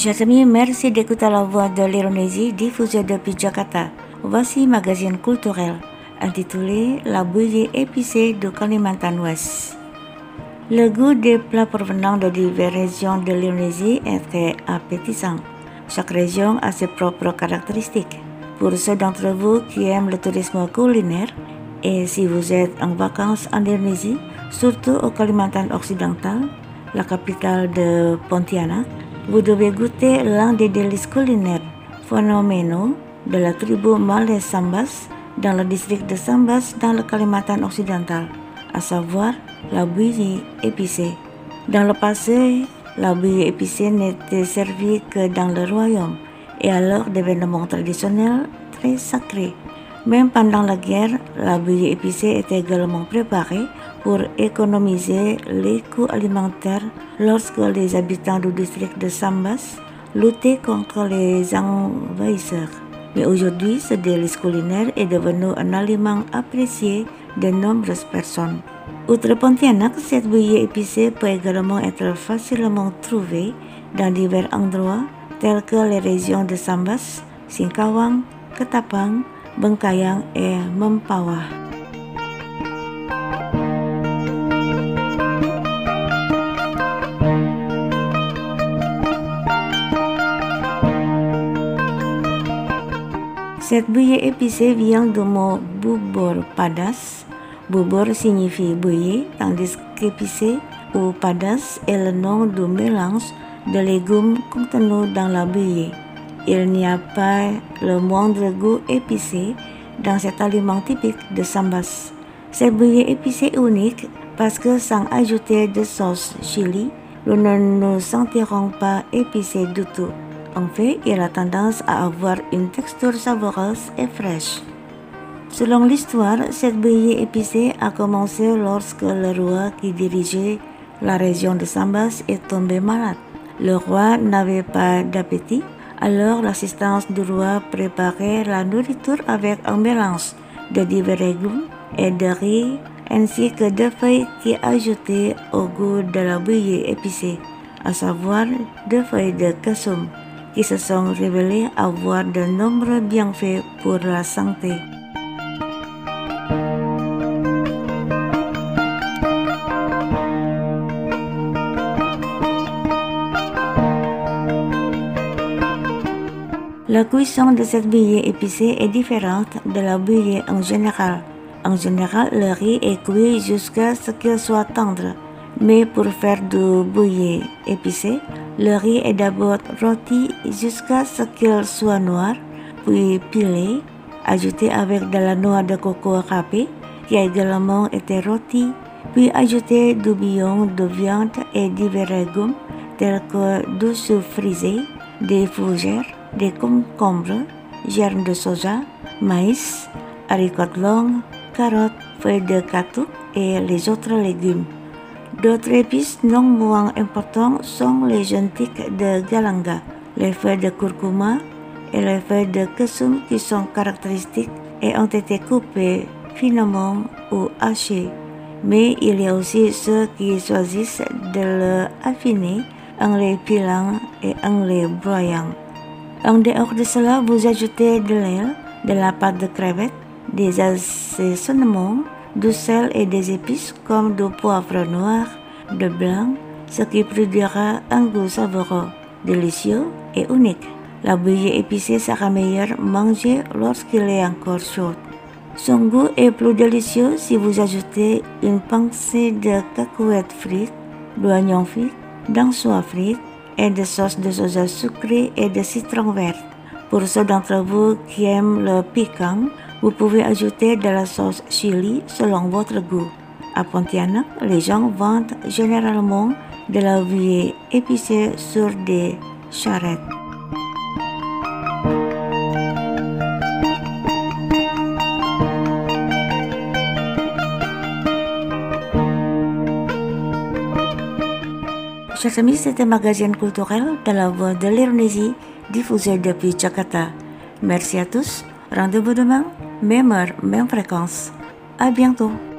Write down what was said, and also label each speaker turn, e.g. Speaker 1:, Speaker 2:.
Speaker 1: Chers amis, merci d'écouter la voix de l'Indonésie diffusée depuis Jakarta. Voici magazine culturel intitulé La bouillie épicée de Kalimantan Ouest. Le goût des plats provenant de diverses régions de l'Indonésie est très appétissant. Chaque région a ses propres caractéristiques. Pour ceux d'entre vous qui aiment le tourisme culinaire, et si vous êtes en vacances en Indonésie, surtout au Kalimantan occidental, la capitale de Pontianak, vous devez goûter l'un des délices culinaires phénoménaux de la tribu Malay Sambas dans le district de Sambas dans le Kalimantan occidental, à savoir la bouillie épicée. Dans le passé, la bouillie épicée n'était servie que dans le royaume et alors d'événements traditionnels très sacrés. Même pendant la guerre, la bouillie épicée était également préparée pour économiser les coûts alimentaires lorsque les habitants du district de Sambas luttaient contre les envahisseurs. Mais aujourd'hui, ce délice culinaire est devenu un aliment apprécié de nombreuses personnes. Outre Pontianak, cette bouillie épicée peut également être facilement trouvée dans divers endroits tels que les régions de Sambas, Singkawang, Ketapang, Bengkayang et Mempawah. Cette bouillie épicée vient du mot bubur padas. Bubur signifie bouillie, tandis qu'épicé ou padas est le nom du mélange de légumes contenus dans la bouillie. Il n'y a pas le moindre goût épicé dans cet aliment typique de Sambas. Cette bouillie épicée est unique parce que sans ajouter de sauce chili, nous ne nous sentirons pas épicés du tout. En fait, il a tendance à avoir une texture savoureuse et fraîche. Selon l'histoire, cette bouillie épicée a commencé lorsque le roi qui dirigeait la région de Sambas est tombé malade. Le roi n'avait pas d'appétit, alors l'assistance du roi préparait la nourriture avec un mélange de divers légumes et de riz, ainsi que de feuilles qui ajoutaient au goût de la bouillie épicée, à savoir deux feuilles de kasum, qui se sont révélées avoir de nombreux bienfaits pour la santé. La cuisson de cette bouillie épicée est différente de la bouillie en général. En général, le riz est cuit jusqu'à ce qu'il soit tendre. Mais pour faire du bouillie épicé, le riz est d'abord rôti jusqu'à ce qu'il soit noir, puis pilé, ajouté avec de la noix de coco râpée qui a également été rôti, puis ajouté du bouillon de viande et divers légumes tels que du chou frisé, des fougères, des concombres, germes de soja, maïs, haricots longs, carottes, feuilles de katuk et les autres légumes. D'autres épices non moins importants sont les jontiques de galanga, les feuilles de curcuma et les feuilles de kesum qui sont caractéristiques et ont été coupées finement ou hachées. Mais il y a aussi ceux qui choisissent de le affiner en les pilant et en les broyant. En dehors de cela, vous ajoutez de l'ail, de la pâte de crevette, des assaisonnements, du sel et des épices comme du poivre noir, de blanc, ce qui produira un goût savoureux, délicieux et unique. La bouillie épicée sera meilleure mangée lorsqu'il est encore chaud. Son goût est plus délicieux si vous ajoutez une pincée de cacahuètes frites, d'oignons frits, d'anchois frites et de sauce de soja sucrée et de citron vert. Pour ceux d'entre vous qui aiment le piquant, vous pouvez ajouter de la sauce chili selon votre goût. À Pontianak, les gens vendent généralement de la bouillie épicée sur des charrettes. Chers amis, c'était magazine culturel de la voix de l'Indonésie diffusé depuis Jakarta. Merci à tous. Rendez-vous demain, même heure, même fréquence. À bientôt.